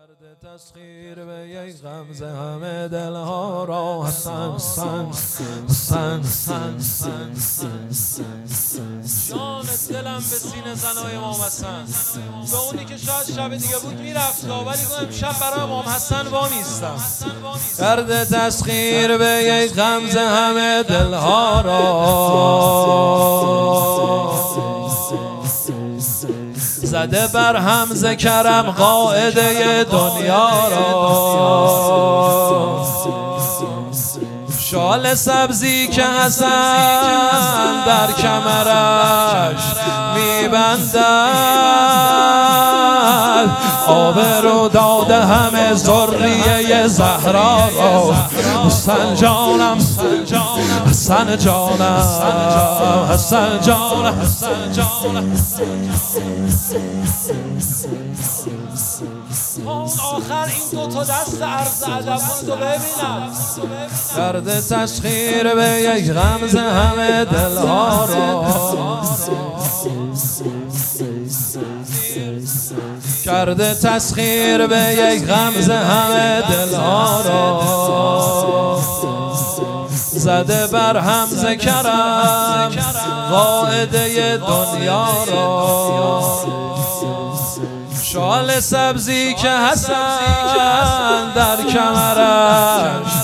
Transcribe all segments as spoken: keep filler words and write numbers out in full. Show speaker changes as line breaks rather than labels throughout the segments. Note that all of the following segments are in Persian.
تسخیر به یک غمزه همه دلها را حسن حسن حسن حسن جان دلم به سینه زنای امام حسن، به اونی که شاید شب دیگه بود میرفت ولی گفتم امشب برای امام حسن وامیستم. کرده تسخیر به یک غمزه همه دلها را، زده بر هم ز کرم قاعده دنیا را. شال سبزی که حسن در کمرش میبندد، آبرو داده همه ذریه زهرا را. حسن جانم حسن جانم حسن جانم حسن جانم. اون آخر این دو تا دست عرض ادبون رو ببینم. کرده تسخیر به یک غمزه همه دلها را، کرده تسخیر به یک غمزه همه دلها را. زده بر هم ز کرم قاعده دنیا را. شال سبزی که حسن در کمرش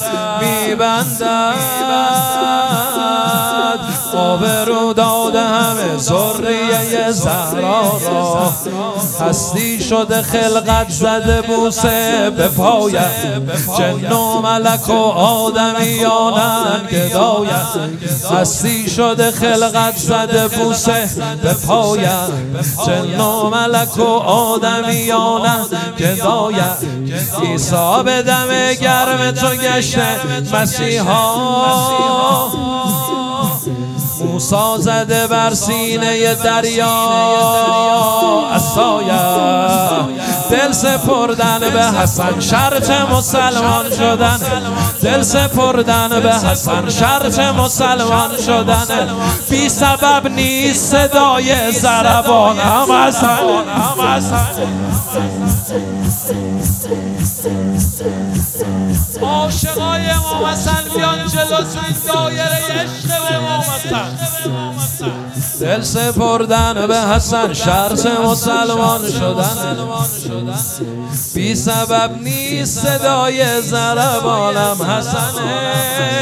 میبندد، آبرو داده همه ذریه زهرا را. هستی شده خلقت زده بوسه به پایت، جن و ملک و آدمیانند گدایت. هستی شده خلقت زده بوسه به پایت، جن و ملک و آدمیانند گدایت. عیسی به دم گرم تو گشته مسیحا، موسی زده بر سینه دریا عصایه. دل سپردن به حسن شرط مسلمان شدن، دل سپردن به حسن شرط مسلمان شدن. بی سبب نیست صدای ضربان هم حسن. عاشقای امام حسن بیان جلو تو این دایره عشق به امام حسن. دل سپردن به حسن شرط مسلمان شدن، بی سبب نیست صدای ضربانم حسنه.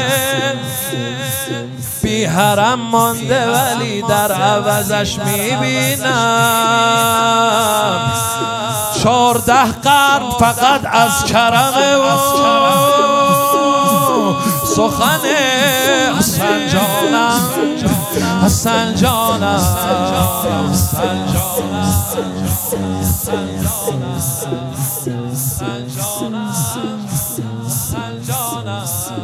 بی حرم مانده ولی در عوضش میبینم چارده قرن فقط از کرم او. سخن حسن جانم حسن جانم حسن جانم حسن جانم.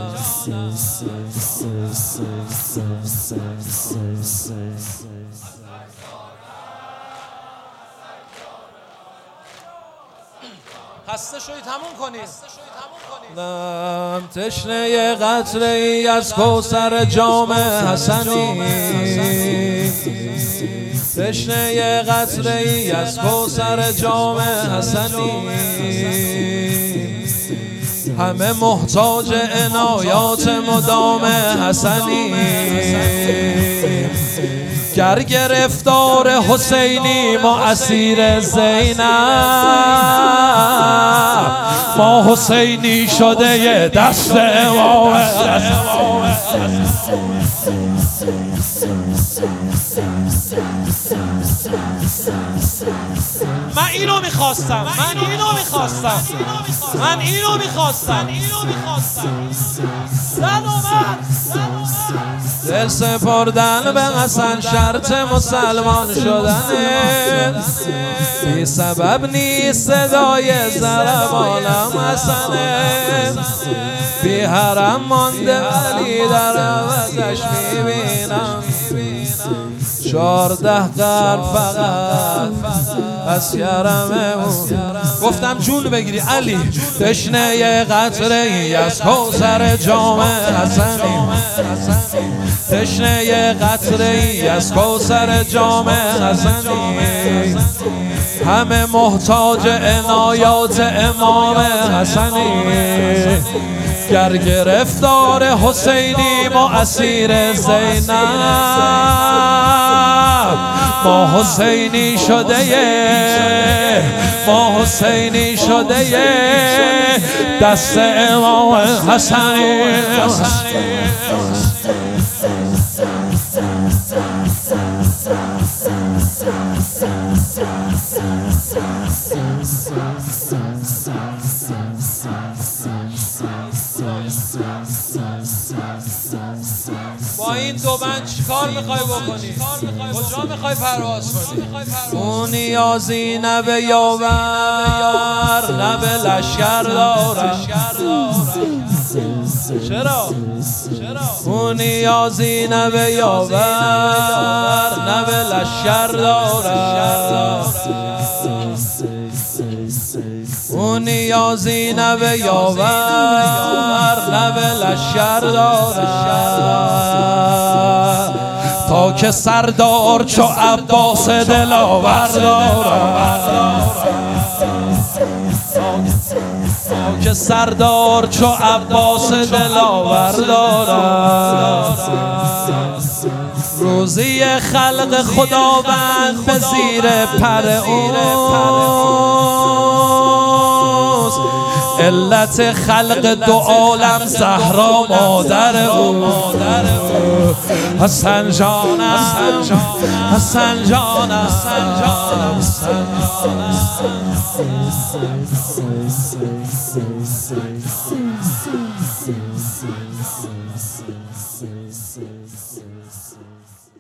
خسته شوید همون کنید. دم تشنه قطره ای از کوثر جام حسنی، تشنه قطره ای از کوثر جام حسنی. همه محتاج عنایات مدام حسنی. گر گرفتار حسینی ما اسیر زینب، ما حسینی شده یه دست امام. من اینو میخواستم من اینو میخواستم من اینو میخواستم زن اومد. دل سپردن به حسن شرط مسلمان شدنه، بی سبب نیست صدای ضربانم حسنه. بی حرم مانده ولی در عوضش میبینم چارده قرن فقط از کرم او. گفتم جون بگیری علی. تشنه قطره ای از کوثر جام حسنی، تشنه قطره ای از کوثر جام حسنی. همه محتاج عنایات امام حسنی، گر گرفتار حسینی ما اسیر زینب، ما حسینی شده یه ما حسینی شده یه دست امام حسنی. با این دو بند چیکار میخوای بکنی؟ کجا میخوای پرواز کنی؟ اون نیازی نه به یاور نه به لشکر دارم. چرا؟ اون نیازی نه به یاور نه به لشکر دارم. اون نیازی نه به یاور نه به لشکر دارم، تا که سردار چو عباس دلاور دارم، تا که سردار چو عباس دلاور دارم. روزی خلق خداوند به زیر پر اوست، علت خلق دو عالم زهرا مادر او. حسن جانم حسن جانم حسن جانم.